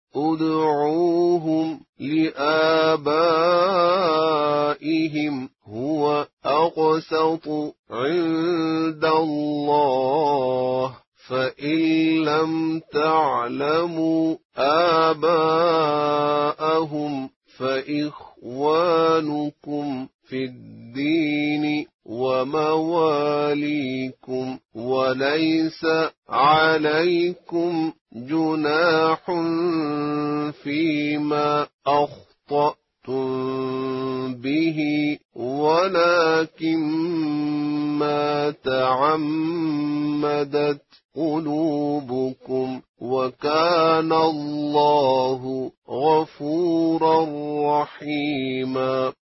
ادعوهم لآبائهم هو أقسط عند الله، فإن لم تعلموا آباءهم فإخوانكم في الدين ومواليكم، وليس عليكم جناح فيما أخطأتم به، ولكن ما تعمدت قلوبكم، وكان الله غفورا رحيما.